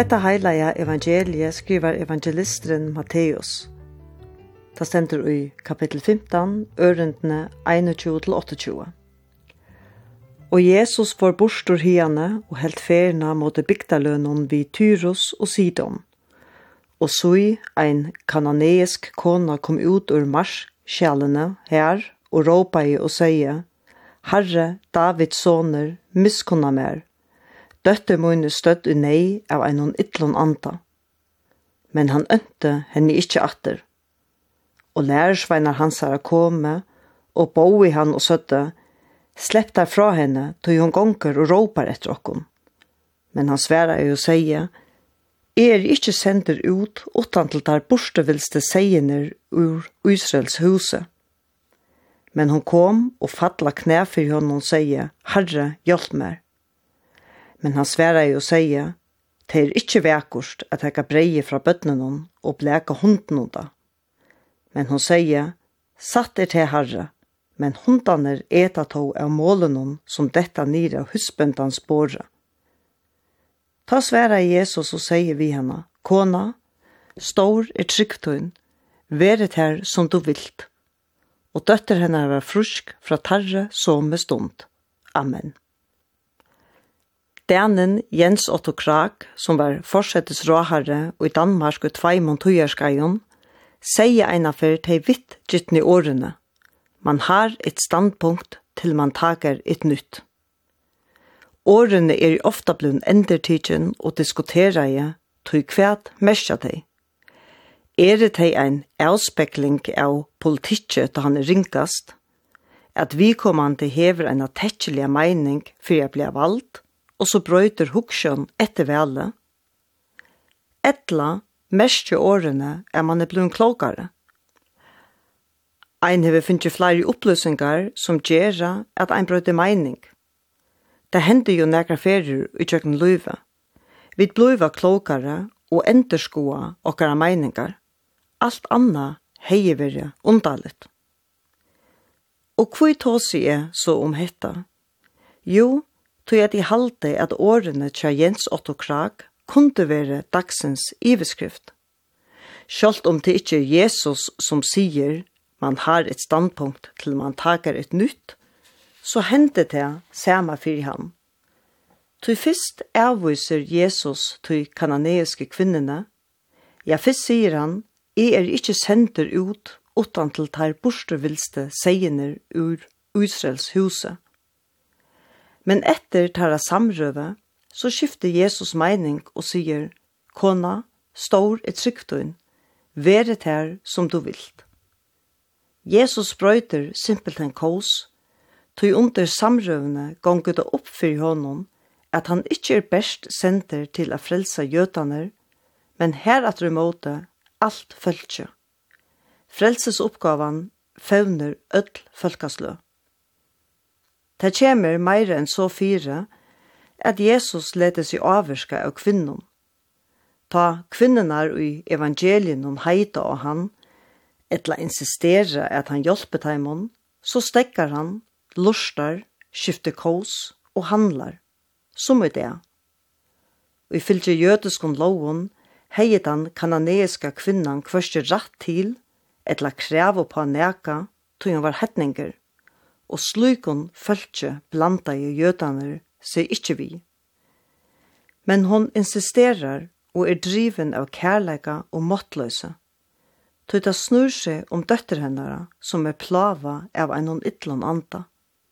Hetta heilaja evangeliet skriver evangelisteren Matteus. Det stender i kapittel 15, ørendene 21-28. Og Jesus får bostor hiane og helt ferna mot bygdalønnen vid Tyrus og Sidon. Og så ein kananeisk kona kom ut ur marskjælene her og råpa i og sier, Herre, Davids soner, miskunna mer. Døtter mun støtt i nei av einon ytlon anta. Men han ønte henne ikkje atter. Og lærersveinar hans herre komme, og bo i han og søtte, slepp der fra henne, tog hun gonger og råpar etter okkon. Men han sværa i å seie, ikkje sender ut utan til der borstevilste seiener ur Israels huse. Men hon kom og fattla knæ for honom og seie, Herre, hjelp meg. Men han sværa i å seie, det ikkje vekkust at hekka breie fra bøtnenon og bleka hunden da. Men hon seie, satt til Herre, men hundaner eta tog av målenon som detta nere av husbøndans båre. Ta sværa i Jesus og seie vi henne, Kona, stor tryggtøyn, veret her som du vilt. Og døtter henne var frusk fra tarre som stund. Amen. Danen Jens Otto Krag, som var forsettes råherre og i Danmark og 2 måneder, sier einafer til vitt gyttne årene. Man har et standpunkt til man tager et nytt. Årene ofta blivit endertidgen og diskuterer jeg, tog kvært mesja deg. Det en avspekling av politikket da han ringkast, at vi kommande hever en tettelig mening for jeg blir valgt, og så brøyter huksjon etter vele. Etla, mestje årene man blevet klokare. Ein hever finnet flere opplysningar som gjør at ein brøyter mening. Det hender jo nekra ferier i kjøkken løyve. Vi bliver klokare og enderskoa okkara meningar. Alt anna heier være undalit. Og hvor tås jeg så om hetta? Jo, tog jeg de halte at årene tja Jens Otto Krag kunne være dagsens iveskrift. Sjølt om det ikke Jesus som sier man har et standpunkt til man tager et nytt, så hendte det samme for ham. Til først avviser Jesus til kananeiske kvinnene. Ja, først sier han, ikke sender ut utan til tar borstervilste seiener ur Israels huse. Men etter tar samrøve, så skifter Jesus mening og sier, Kona, stor tryggtøyn, veret her som du vilt. Jesus brøyter simpelthen kos, tog under samrøvene gonget det opp for honom at han ikke best sender til å frelse jøtaner, men her at måte alt følge. Frelsesoppgaven fevner ødel folkeslø. Det kommer mer enn så 4 at Jesus leder seg avvirke av kvinnen. Ta kvinnerne i evangelien om heita og han, etla insistere at han hjelper dem, så stekker han, lustar, skifter kos og handlar. Som det. Og ifølge jødiskon loven, heiet han kananeiska kvinnan kvørste rett til, etla krev på neka, tog han var hetninger, og slukon følge blanda i jødaner seg ikkje vi. Men hon insisterer og driven av kærleika og måttløse. Tog det snur seg om døtter hennara som plava av en ytlon anta.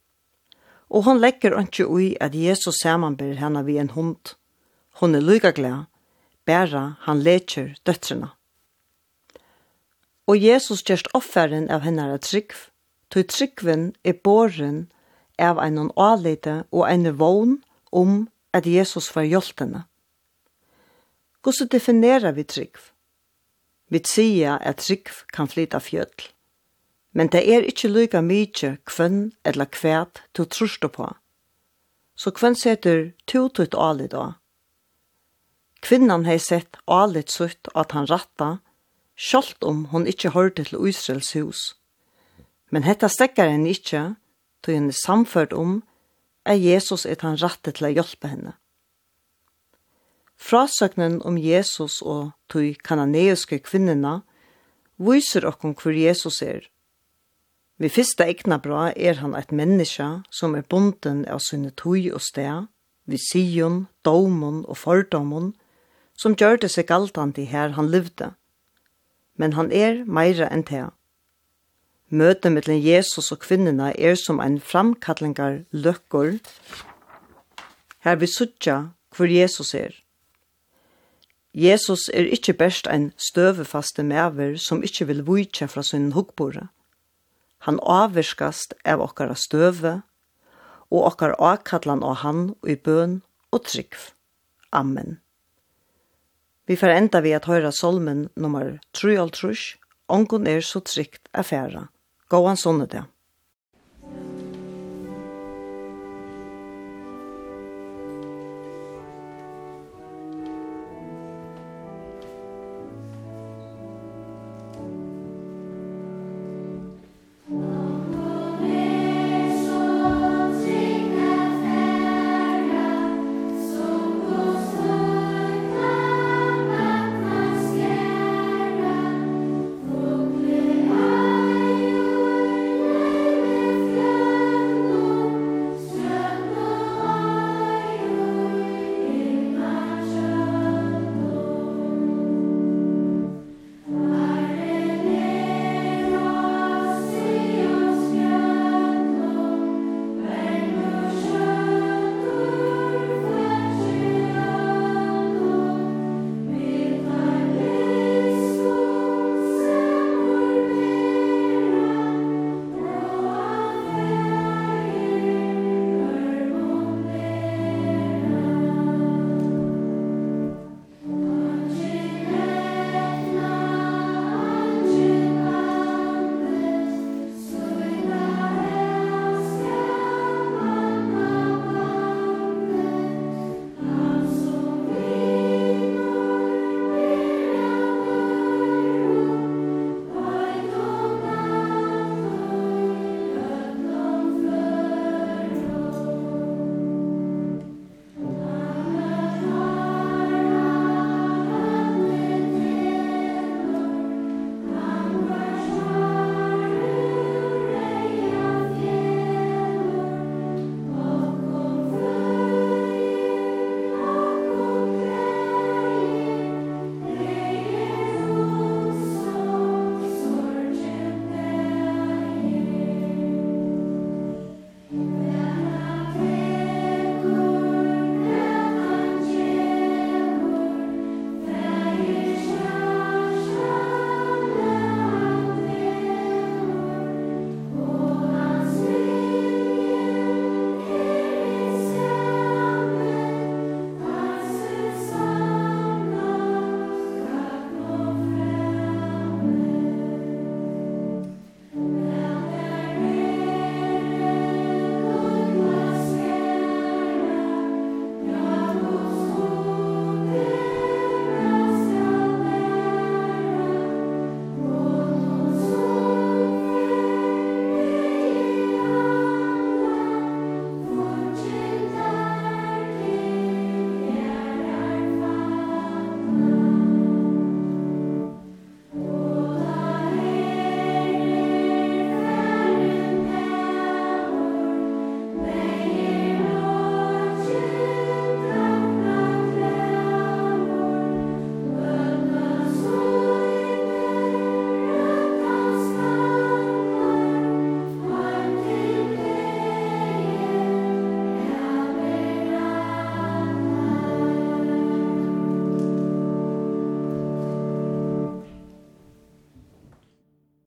Og hon legger ikke ui at Jesus samanber henne vid en hund. Hon lyga glad, bæra han leker døtrene. Og Jesus gjerst offeren av henne trygg, tog tryggven båren av en alite og en vogn om at Jesus var hjeltene. Hvordan definerer vi trygg? Vi sier at trygg kan flyta fjøtl. Men det ikke lyga mykje kvønn eller kvæt til truste på. Så kvønn setter tut alit da. Kvinnan hei sett alit sutt at han ratta, sjalt om hon ikkje hørte til Israels hus. Men hetta stekkar henne ikkje, tog henne samført om at Jesus han ratte til å hjelpe henne. Frasøgnen om Jesus og de kananeiske kvinnerne viser okkom hvor Jesus er. Vi fyrsta egna bra han et menneske som bunden av sine tøy og sted, vi sion, domon og fordomon, som gjør det seg galtande her han levde. Men han meira enn det. Møtet mellom Jesus og kvinnerne som en framkallingar løkkor, her vi suttja hvor Jesus er. Jesus ikke best en støvefaste mever som ikke vil vujtja fra sin hugbore. Han avvirskast av okkara støve, og okkar akkallan av han og i bøn og trygg. Amen. Vi får enda vi at høyra solmen nummer 3, «Ongon så trygt affæra». Gå an sånne det.